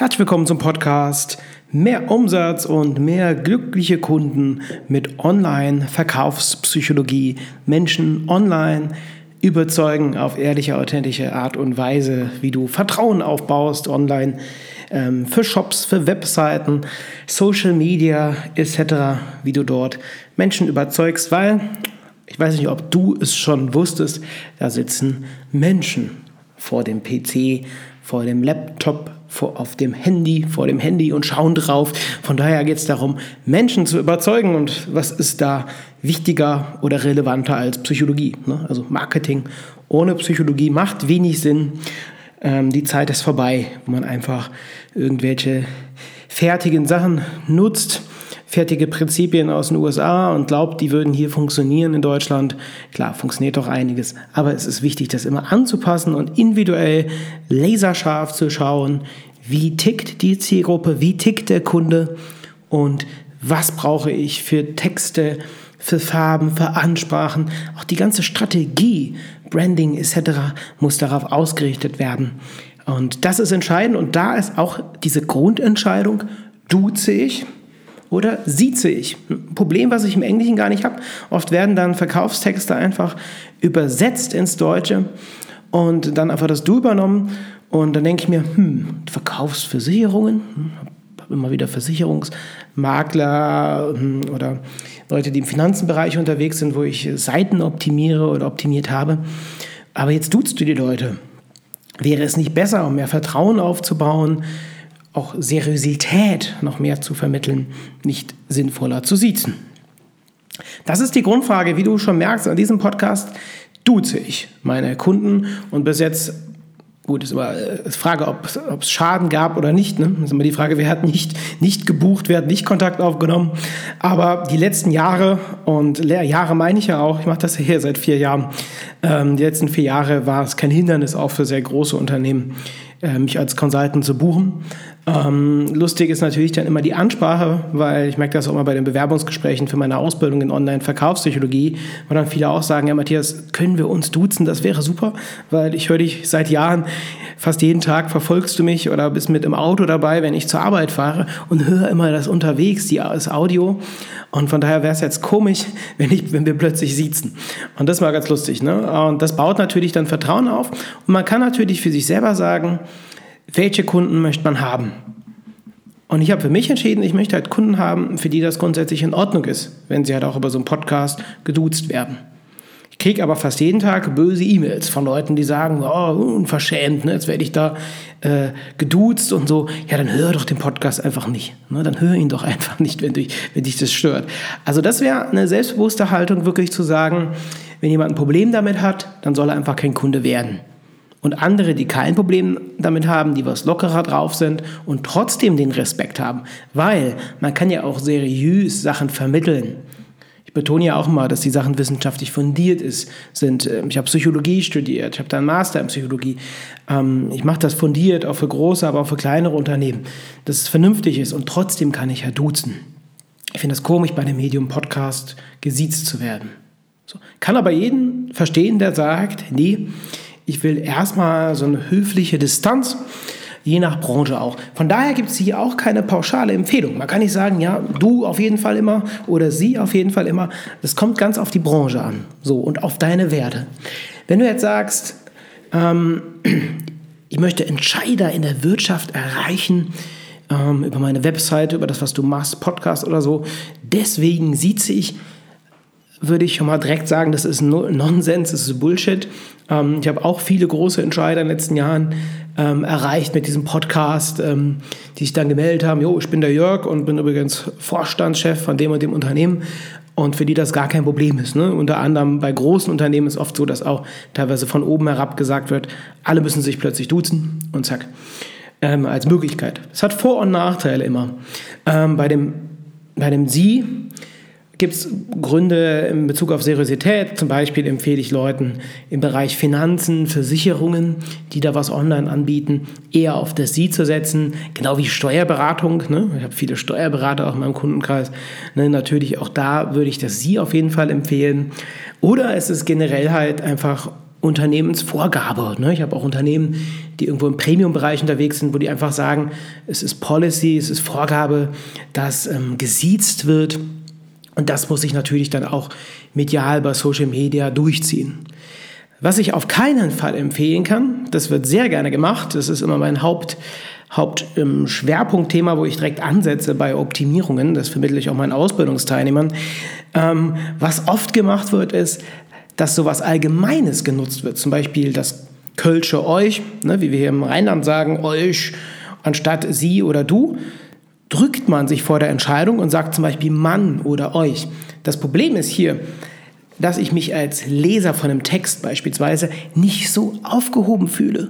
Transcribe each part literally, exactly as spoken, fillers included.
Herzlich willkommen zum Podcast Mehr Umsatz und mehr glückliche Kunden mit Online-Verkaufspsychologie. Menschen online überzeugen auf ehrliche, authentische Art und Weise, wie du Vertrauen aufbaust online ähm, für Shops, für Webseiten, Social Media et cetera, wie du dort Menschen überzeugst, weil ich weiß nicht, ob du es schon wusstest, da sitzen Menschen vor dem P C, vor dem Laptop, vor, auf dem Handy, vor dem Handy und schauen drauf. Von daher geht es darum, Menschen zu überzeugen. Und was ist da wichtiger oder relevanter als Psychologie? Ne? Also Marketing ohne Psychologie macht wenig Sinn. Ähm, die Zeit ist vorbei, wo man einfach irgendwelche fertigen Sachen nutzt, fertige Prinzipien aus den U S A und glaubt, die würden hier funktionieren in Deutschland. Klar, funktioniert doch einiges, aber es ist wichtig, das immer anzupassen und individuell laserscharf zu schauen, wie tickt die Zielgruppe, wie tickt der Kunde und was brauche ich für Texte, für Farben, für Ansprachen. Auch die ganze Strategie, Branding et cetera muss darauf ausgerichtet werden. Und das ist entscheidend und da ist auch diese Grundentscheidung, duze ich oder sieze ich. Ein Problem, was ich im Englischen gar nicht habe. Oft werden dann Verkaufstexte einfach übersetzt ins Deutsche und dann einfach das Du übernommen. Und dann denke ich mir, hm, Verkaufsversicherungen, hm, habe immer wieder Versicherungsmakler hm, oder Leute, die im Finanzenbereich unterwegs sind, wo ich Seiten optimiere oder optimiert habe. Aber jetzt duzt du die Leute. Wäre es nicht besser, um mehr Vertrauen aufzubauen, auch Seriosität noch mehr zu vermitteln, nicht sinnvoller zu siezen? Das ist die Grundfrage, wie du schon merkst, an diesem Podcast duze ich meine Kunden und bis jetzt, gut, ist immer die Frage, ob es Schaden gab oder nicht, ne? Das ist immer die Frage, wer hat nicht, nicht gebucht, wer hat nicht Kontakt aufgenommen, aber die letzten Jahre und Jahre meine ich ja auch, ich mache das ja hier seit vier Jahren, ähm, die letzten vier Jahre war es kein Hindernis auch für sehr große Unternehmen, äh, mich als Consultant zu buchen. Ähm, lustig ist natürlich dann immer die Ansprache, weil ich merke das auch immer bei den Bewerbungsgesprächen für meine Ausbildung in Online-Verkaufspsychologie, wo dann viele auch sagen, ja Matthias, können wir uns duzen? Das wäre super, weil ich höre dich seit Jahren, fast jeden Tag verfolgst du mich oder bist mit im Auto dabei, wenn ich zur Arbeit fahre und höre immer das unterwegs, die, das Audio und von daher wäre es jetzt komisch, wenn, ich, wenn wir plötzlich siezen. Und das war ganz lustig, ne? Und das baut natürlich dann Vertrauen auf und man kann natürlich für sich selber sagen, welche Kunden möchte man haben? Und ich habe für mich entschieden, ich möchte halt Kunden haben, für die das grundsätzlich in Ordnung ist, wenn sie halt auch über so einen Podcast geduzt werden. Ich kriege aber fast jeden Tag böse E-Mails von Leuten, die sagen, oh, unverschämt, ne, jetzt werde ich da äh, geduzt und so. Ja, dann hör doch den Podcast einfach nicht. Ne? Dann hör ihn doch einfach nicht, wenn dich, wenn dich das stört. Also das wäre eine selbstbewusste Haltung, wirklich zu sagen, wenn jemand ein Problem damit hat, dann soll er einfach kein Kunde werden. Und andere, die kein Problem damit haben, die was lockerer drauf sind und trotzdem den Respekt haben. Weil man kann ja auch seriös Sachen vermitteln. Ich betone ja auch mal, dass die Sachen wissenschaftlich fundiert ist, sind. Ich habe Psychologie studiert, ich habe da einen Master in Psychologie. Ich mache das fundiert, auch für große, aber auch für kleinere Unternehmen, dass es vernünftig ist und trotzdem kann ich ja duzen. Ich finde es komisch, bei dem Medium Podcast gesiezt zu werden. So. Kann aber jeden verstehen, der sagt, nee, ich will erstmal so eine höfliche Distanz, je nach Branche auch. Von daher gibt es hier auch keine pauschale Empfehlung. Man kann nicht sagen, ja, du auf jeden Fall immer oder sie auf jeden Fall immer. Das kommt ganz auf die Branche an, so, und auf deine Werte. Wenn du jetzt sagst, ähm, ich möchte Entscheider in der Wirtschaft erreichen, ähm, über meine Webseite, über das, was du machst, Podcast oder so, deswegen sieze ich, würde ich schon mal direkt sagen, das ist Nonsens, das ist Bullshit. Ähm, ich habe auch viele große Entscheider in den letzten Jahren ähm, erreicht mit diesem Podcast, ähm, die sich dann gemeldet haben, jo, ich bin der Jörg und bin übrigens Vorstandschef von dem und dem Unternehmen und für die das gar kein Problem ist. Ne? Unter anderem bei großen Unternehmen ist oft so, dass auch teilweise von oben herab gesagt wird, alle müssen sich plötzlich duzen und zack, ähm, als Möglichkeit. Es hat Vor- und Nachteile immer. Ähm, bei dem, bei dem Sie gibt es Gründe in Bezug auf Seriosität. Zum Beispiel empfehle ich Leuten im Bereich Finanzen, Versicherungen, die da was online anbieten, eher auf das Sie zu setzen. Genau wie Steuerberatung. Ne? Ich habe viele Steuerberater auch in meinem Kundenkreis. Ne? Natürlich auch da würde ich das Sie auf jeden Fall empfehlen. Oder es ist generell halt einfach Unternehmensvorgabe. Ne? Ich habe auch Unternehmen, die irgendwo im Premium-Bereich unterwegs sind, wo die einfach sagen, es ist Policy, es ist Vorgabe, dass ähm, gesiezt wird. Und das muss ich natürlich dann auch medial bei Social Media durchziehen. Was ich auf keinen Fall empfehlen kann, das wird sehr gerne gemacht, das ist immer mein Haupt, Hauptschwerpunktthema, ähm, wo ich direkt ansetze bei Optimierungen, das vermittle ich auch meinen Ausbildungsteilnehmern. Ähm, was oft gemacht wird, ist, dass sowas Allgemeines genutzt wird, zum Beispiel das Kölsche euch, ne, wie wir hier im Rheinland sagen, euch, anstatt sie oder du, drückt man sich vor der Entscheidung und sagt zum Beispiel Mann oder euch. Das Problem ist hier, dass ich mich als Leser von einem Text beispielsweise nicht so aufgehoben fühle,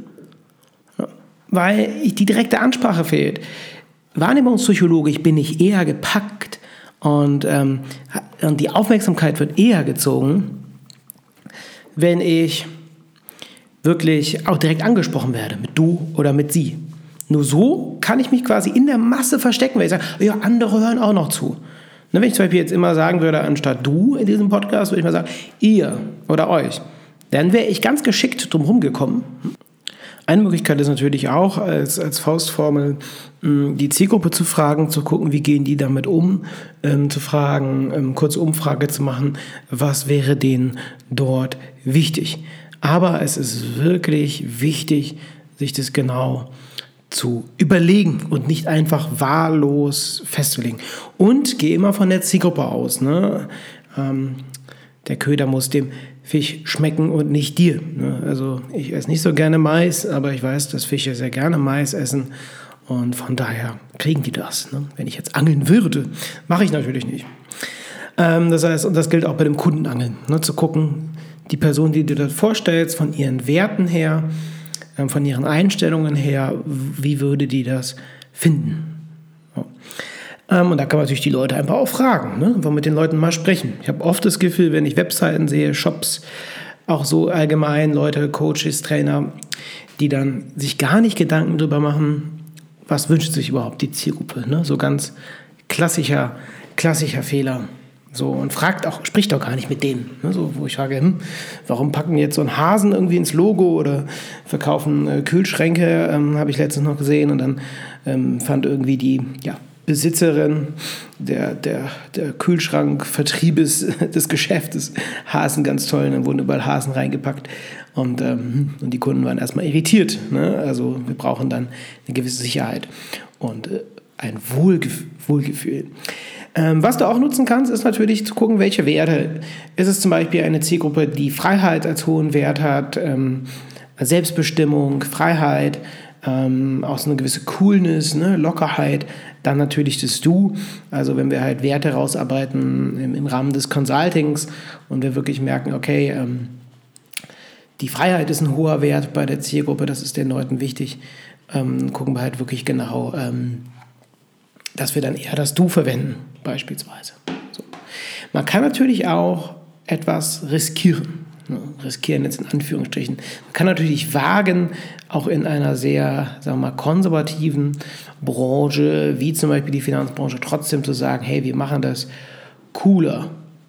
weil die direkte Ansprache fehlt. Wahrnehmungspsychologisch bin ich eher gepackt und, ähm, und die Aufmerksamkeit wird eher gezogen, wenn ich wirklich auch direkt angesprochen werde, mit du oder mit sie. Nur so kann ich mich quasi in der Masse verstecken, weil ich sage, ja, andere hören auch noch zu. Wenn ich zum Beispiel jetzt immer sagen würde, anstatt du in diesem Podcast, würde ich mal sagen, ihr oder euch, dann wäre ich ganz geschickt drum gekommen. Eine Möglichkeit ist natürlich auch, als, als Faustformel die Zielgruppe zu fragen, zu gucken, wie gehen die damit um, ähm, zu fragen, ähm, kurze Umfrage zu machen, was wäre denen dort wichtig. Aber es ist wirklich wichtig, sich das genau zu überlegen und nicht einfach wahllos festzulegen. Und geh immer von der Zielgruppe aus. Ne? Ähm, der Köder muss dem Fisch schmecken und nicht dir. Ne? Also ich esse nicht so gerne Mais, aber ich weiß, dass Fische sehr gerne Mais essen. Und von daher kriegen die das. Ne? Wenn ich jetzt angeln würde, mache ich natürlich nicht. Ähm, das heißt, und das gilt auch bei dem Kundenangeln. Ne? Zu gucken, die Person, die du dort vorstellst, von ihren Werten her, von ihren Einstellungen her, wie würde die das finden? Ja. Und da kann man natürlich die Leute einfach auch fragen, ne? Einfach mit den Leuten mal sprechen. Ich habe oft das Gefühl, wenn ich Webseiten sehe, Shops, auch so allgemein Leute, Coaches, Trainer, die dann sich gar nicht Gedanken darüber machen, was wünscht sich überhaupt die Zielgruppe? Ne? So ganz klassischer, klassischer Fehler. So, und fragt auch, spricht auch gar nicht mit denen. Ne, so, wo ich frage, hm, warum packen die jetzt so einen Hasen irgendwie ins Logo oder verkaufen äh, Kühlschränke, ähm, habe ich letztens noch gesehen. Und dann ähm, fand irgendwie die ja, Besitzerin der, der, der Kühlschrankvertriebes des Geschäftes Hasen ganz toll. Und dann wurden überall Hasen reingepackt. Und, ähm, und die Kunden waren erstmal irritiert. Ne? Also wir brauchen dann eine gewisse Sicherheit und äh, ein Wohlgef- Wohlgefühl. Ähm, was du auch nutzen kannst, ist natürlich zu gucken, welche Werte. Ist es zum Beispiel eine Zielgruppe, die Freiheit als hohen Wert hat, ähm, Selbstbestimmung, Freiheit, ähm, auch so eine gewisse Coolness, ne, Lockerheit, dann natürlich das Du. Also wenn wir halt Werte rausarbeiten im, im Rahmen des Consultings und wir wirklich merken, okay, ähm, die Freiheit ist ein hoher Wert bei der Zielgruppe, das ist den Leuten wichtig, ähm, gucken wir halt wirklich genau, ähm, dass wir dann eher das Du verwenden, beispielsweise. So. Man kann natürlich auch etwas riskieren. Ne? Riskieren jetzt in Anführungsstrichen. Man kann natürlich wagen, auch in einer sehr, sagen wir mal, konservativen Branche, wie zum Beispiel die Finanzbranche, trotzdem zu sagen, hey, wir machen das cooler.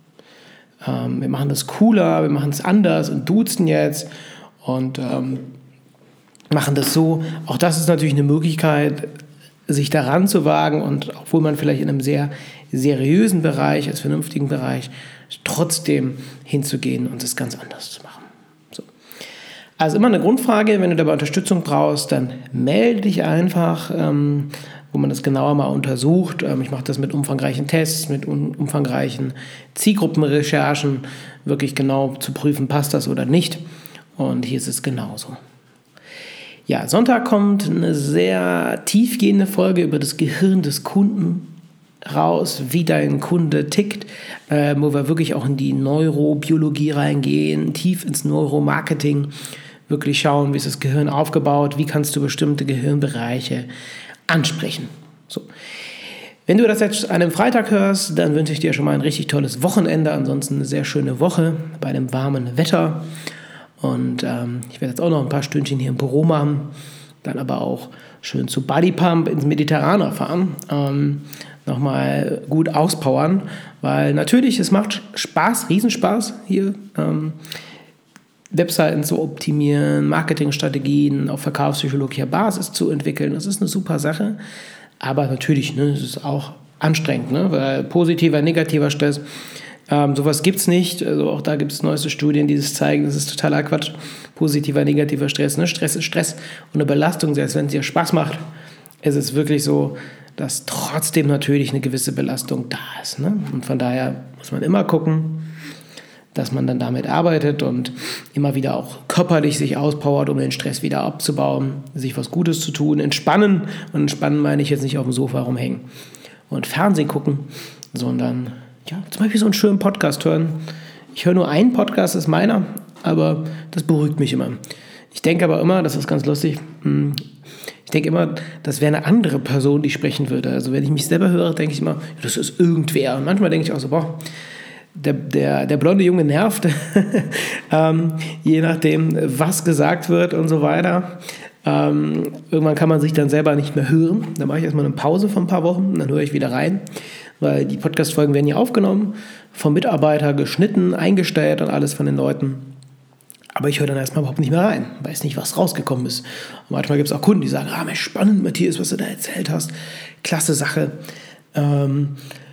Ähm, wir machen das cooler, wir machen es anders und duzen jetzt und ähm, machen das so. Auch das ist natürlich eine Möglichkeit, sich daran zu wagen und obwohl man vielleicht in einem sehr seriösen Bereich, als vernünftigen Bereich, trotzdem hinzugehen und das ganz anders zu machen. So. Also immer eine Grundfrage, wenn du dabei Unterstützung brauchst, dann melde dich einfach, ähm, wo man das genauer mal untersucht. Ähm, ich mache das mit umfangreichen Tests, mit un- umfangreichen Zielgruppenrecherchen, wirklich genau zu prüfen, passt das oder nicht. Und hier ist es genauso. Ja, Sonntag kommt eine sehr tiefgehende Folge über das Gehirn des Kunden raus, wie dein Kunde tickt, äh, wo wir wirklich auch in die Neurobiologie reingehen, tief ins Neuromarketing, wirklich schauen, wie ist das Gehirn aufgebaut, wie kannst du bestimmte Gehirnbereiche ansprechen. So. Wenn du das jetzt an einem Freitag hörst, dann wünsche ich dir schon mal ein richtig tolles Wochenende, ansonsten eine sehr schöne Woche bei dem warmen Wetter. Und ähm, ich werde jetzt auch noch ein paar Stündchen hier im Büro machen, dann aber auch schön zu Bodypump ins Mediterraner fahren, ähm, nochmal gut auspowern, weil natürlich, es macht Spaß, Riesenspaß hier. Ähm, Webseiten zu optimieren, Marketingstrategien auf verkaufspsychologischer Basis zu entwickeln. Das ist eine super Sache. Aber natürlich, ne, es ist auch anstrengend, ne, weil positiver, negativer Stress, ähm, sowas gibt es nicht. Also auch da gibt es neueste Studien, die das zeigen. Das ist totaler Quatsch. Positiver, negativer Stress. Ne? Stress ist Stress und eine Belastung, selbst wenn es dir Spaß macht, ist es wirklich so, dass trotzdem natürlich eine gewisse Belastung da ist. Ne? Und von daher muss man immer gucken, dass man dann damit arbeitet und immer wieder auch körperlich sich auspowert, um den Stress wieder abzubauen, sich was Gutes zu tun, entspannen. Und entspannen meine ich jetzt nicht auf dem Sofa rumhängen und Fernsehen gucken, sondern ja, zum Beispiel so einen schönen Podcast hören. Ich höre nur einen Podcast, das ist meiner, aber das beruhigt mich immer. Ich denke aber immer, das ist ganz lustig, ich denke immer, das wäre eine andere Person, die sprechen würde. Also wenn ich mich selber höre, denke ich immer, das ist irgendwer. Und manchmal denke ich auch so, boah, Der, der, der blonde Junge nervt, ähm, je nachdem, was gesagt wird und so weiter. Ähm, irgendwann kann man sich dann selber nicht mehr hören. Dann mache ich erstmal eine Pause von ein paar Wochen und dann höre ich wieder rein, weil die Podcast-Folgen werden ja aufgenommen, vom Mitarbeiter geschnitten, eingestellt und alles von den Leuten. Aber ich höre dann erstmal überhaupt nicht mehr rein, weiß nicht, was rausgekommen ist. Und manchmal gibt es auch Kunden, die sagen, ah, Mensch, spannend, Matthias, was du da erzählt hast. Klasse Sache. Ähm,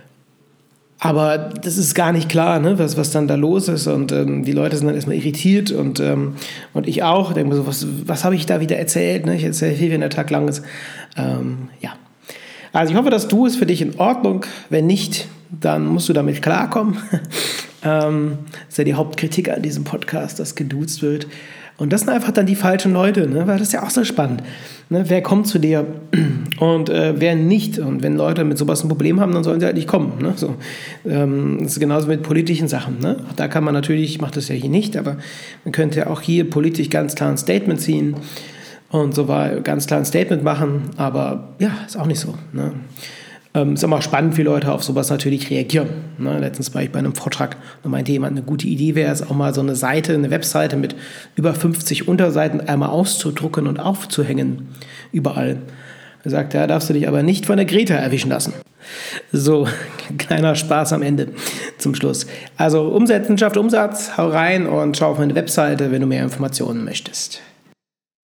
Aber das ist gar nicht klar, ne, was, was dann da los ist. Und ähm, die Leute sind dann erstmal irritiert und, ähm, und ich auch. Denke mir so, was, was habe ich da wieder erzählt? Ne? Ich erzähle viel, wenn der Tag lang ist. Ähm, ja. Also ich hoffe, dass du es für dich in Ordnung. Wenn nicht, dann musst du damit klarkommen. ähm, das ist ja die Hauptkritik an diesem Podcast, dass geduzt wird. Und das sind einfach dann die falschen Leute, ne? Weil das ist ja auch so spannend. Ne? Wer kommt zu dir und äh, wer nicht? Und wenn Leute mit sowas ein Problem haben, dann sollen sie halt nicht kommen. Ne? So, ähm, das ist genauso mit politischen Sachen. Ne? Da kann man natürlich, ich mache das ja hier nicht, aber man könnte ja auch hier politisch ganz klar ein Statement ziehen und so weiter, ganz klar ein Statement machen. Aber ja, ist auch nicht so. Ne? Ähm, ist immer spannend, wie Leute auf sowas natürlich reagieren. Ne? Letztens war ich bei einem Vortrag, da meinte jemand, eine gute Idee wäre es auch mal so eine Seite, eine Webseite mit über fünfzig Unterseiten einmal auszudrucken und aufzuhängen, überall. Er sagt, ja, darfst du dich aber nicht von der Greta erwischen lassen. So, kleiner Spaß am Ende zum Schluss. Also umsetzen schafft Umsatz, hau rein und schau auf meine Webseite, wenn du mehr Informationen möchtest.